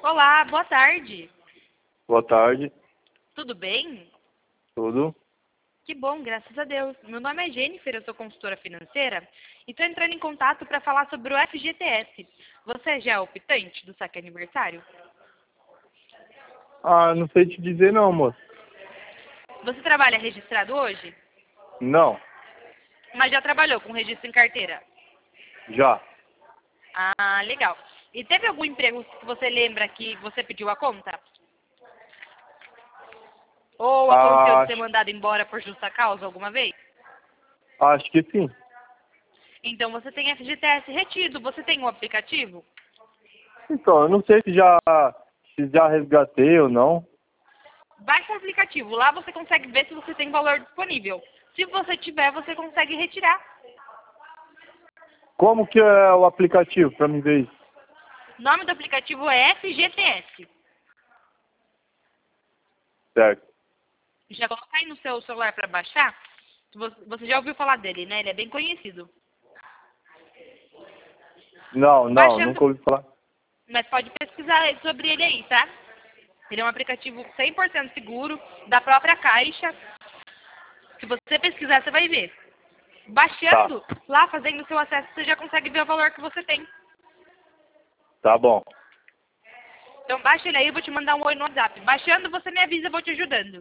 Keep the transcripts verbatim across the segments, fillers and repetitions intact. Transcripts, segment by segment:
Olá, boa tarde. Boa tarde, Tudo bem? tudo? Que bom, graças a Deus. Meu nome é Jennifer, eu sou consultora financeira e estou entrando em contato para falar sobre o F G T S. Você já é optante do saque aniversário? Ah, não sei te dizer não, moço. Você trabalha registrado hoje? Não, Mas já trabalhou com registro em carteira? já. Ah, legal. E teve algum emprego que você lembra que você pediu a conta? Ou aconteceu de ser Acho, mandado embora por justa causa alguma vez? acho que sim. Então você tem F G T S retido. Você tem um aplicativo? Então, eu não sei se já, se já resgatei ou não. Baixe o aplicativo. Lá você consegue ver se você tem valor disponível. Se você tiver, você consegue retirar. Como que é o aplicativo para me ver isso? O nome do aplicativo é F G T S. Certo. Já coloca aí no seu celular para baixar. Você você já ouviu falar dele, né? Ele é bem conhecido. Não, não, Baixando, nunca ouvi falar. mas pode pesquisar sobre ele aí, tá? Ele é um aplicativo cem por cento seguro, da própria Caixa. Se você pesquisar, você vai ver. Tá, Baixando, lá fazendo o seu acesso, você já consegue ver o valor que você tem. tá bom. Então baixa ele aí, eu vou te mandar um oi no WhatsApp. Baixando, você me avisa, eu vou te ajudando.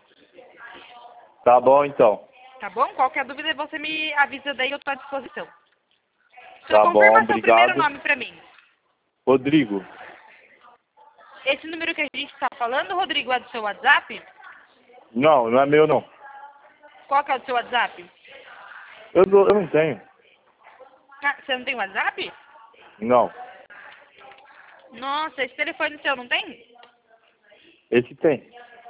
Tá bom então. Tá bom? Qualquer dúvida, você me avisa daí, eu tô à disposição. Só Tá bom, confirma seu primeiro obrigado. nome pra mim. Rodrigo. Esse número que a gente está falando, Rodrigo, é do seu WhatsApp? Não, não é meu não. Qual que é o do seu WhatsApp? Eu, não- eu não tenho. Ah, você não tem WhatsApp? Não. Nossa, esse telefone seu não tem? Esse tem.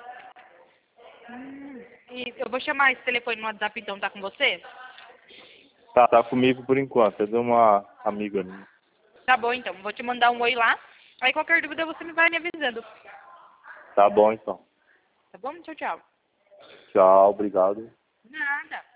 Hum, e eu vou chamar esse telefone no WhatsApp então, tá com você? Tá, tá comigo por enquanto. É de uma amiga minha. Tá bom então, vou te mandar um oi lá. Aí qualquer dúvida você me vai me avisando. Tá bom então. Tá bom? Tchau, tchau. Tchau, obrigado. Nada.